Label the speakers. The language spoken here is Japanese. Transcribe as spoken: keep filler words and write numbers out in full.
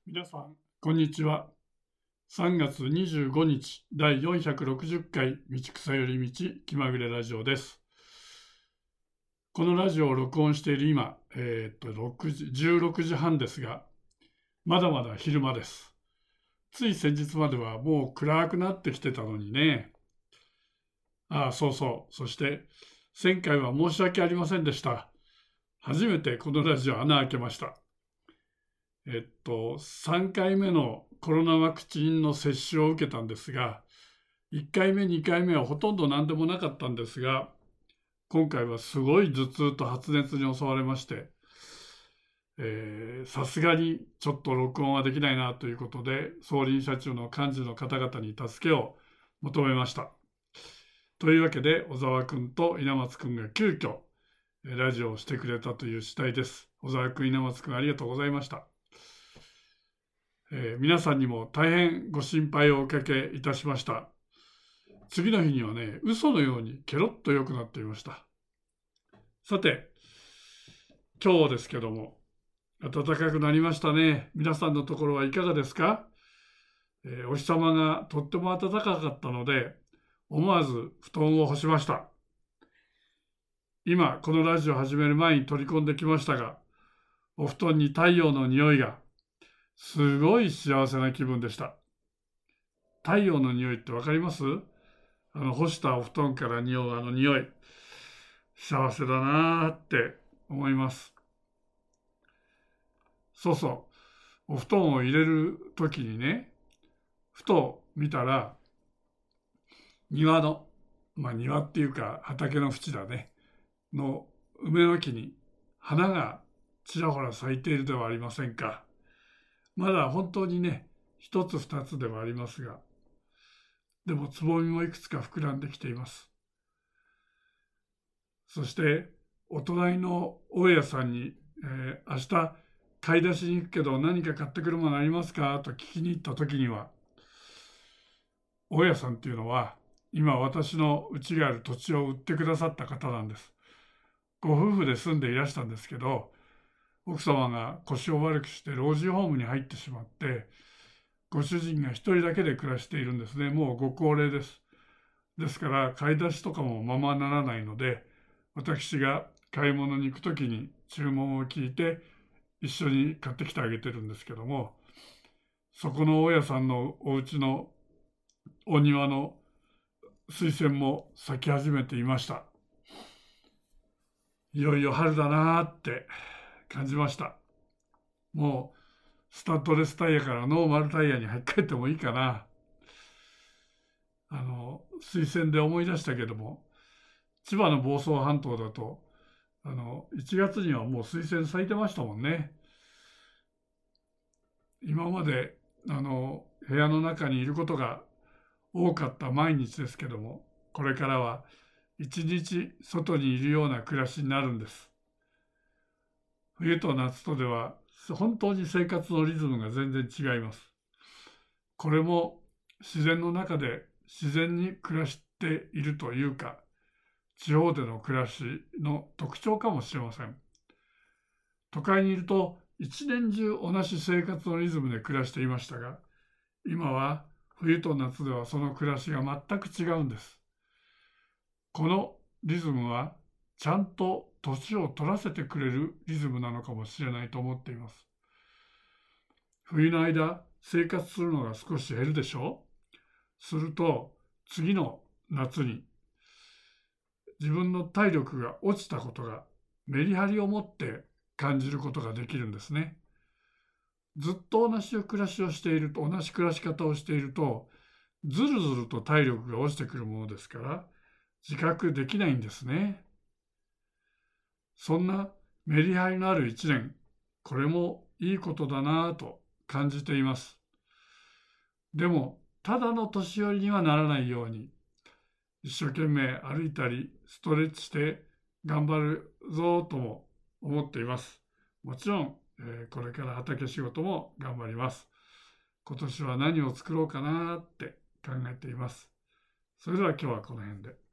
Speaker 1: 皆さん、こんにちは。さんがつにじゅうごにち、だいよんひゃくろくじゅっかい、道草より道気まぐれラジオです。このラジオを録音している今、えー、っとろくじ、じゅうろくじはんですが、まだまだ昼間です。つい先日まではもう暗くなってきてたのにね。ああ、そうそう。そして、前回は申し訳ありませんでした。初めてこのラジオ穴開けました。えっと、さんかいめのコロナワクチンの接種を受けたんですが、いっかいめ、にかいめはほとんど何でもなかったんですが、今回はすごい頭痛と発熱に襲われまして、さすがにちょっと録音はできないなということで、総林社中の幹事の方々に助けを求めました。というわけで、小沢君と稲松君が急遽ラジオをしてくれたという次第です。小沢君、稲松君、ありがとうございました。えー、皆さんにも大変ご心配をおかけいたしました。次の日にはね、嘘のようにケロッと良くなっていました。さて、今日ですけども、暖かくなりましたね。皆さんのところはいかがですか？えー、お日様がとっても暖かかったので、思わず布団を干しました。今、このラジオ始める前に取り込んできましたが、お布団に太陽の匂いが、すごい幸せな気分でした。太陽の匂いってわかります？あの干したお布団から匂うあの匂い、幸せだなーって思います。そうそう、お布団を入れるときにね、ふと見たら、庭の、まあ庭っていうか畑の縁だね、の梅の木に花がちらほら咲いているではありませんか。まだ本当にね、一つ二つではありますが、でもつぼみもいくつか膨らんできています。そして、お隣の大家さんに、えー、明日買い出しに行くけど何か買ってくるものありますかと聞きに行った時には、大家さんっていうのは、今私の家がある土地を売ってくださった方なんです。ご夫婦で住んでいらしたんですけど、奥様が腰を悪くして老人ホームに入ってしまって、ご主人が一人だけで暮らしているんですね。もうご高齢です。ですから買い出しとかもままならないので、私が買い物に行くときに注文を聞いて一緒に買ってきてあげてるんですけども、そこの大家さんのお家のお庭の水仙も咲き始めていました。いよいよ春だなーって感じました。もうスタッドレスタイヤからノーマルタイヤに履き替えてもいいかな。あの水仙で思い出したけども、千葉の房総半島だとあのいちがつにはもう水仙咲いてましたもんね。今まであの部屋の中にいることが多かった毎日ですけども、これからは一日外にいるような暮らしになるんです。冬と夏とでは本当に生活のリズムが全然違います。これも自然の中で自然に暮らしているというか、地方での暮らしの特徴かもしれません。都会にいると一年中同じ生活のリズムで暮らしていましたが、今は冬と夏ではその暮らしが全く違うんです。このリズムはちゃんと年を取らせてくれるリズムなのかもしれないと思っています。冬の間生活するのが少し減るでしょう。すると次の夏に自分の体力が落ちたことがメリハリを持って感じることができるんですね。ずっと同じ暮らしをしていると、同じ暮らし方をしていると、ずるずると体力が落ちてくるものですから、自覚できないんですね。そんなメリハリのある一年、これもいいことだなぁと感じています。でも、ただの年寄りにはならないように、一生懸命歩いたり、ストレッチして頑張るぞとも思っています。もちろん、えー、これから畑仕事も頑張ります。今年は何を作ろうかなって考えています。それでは今日はこの辺で。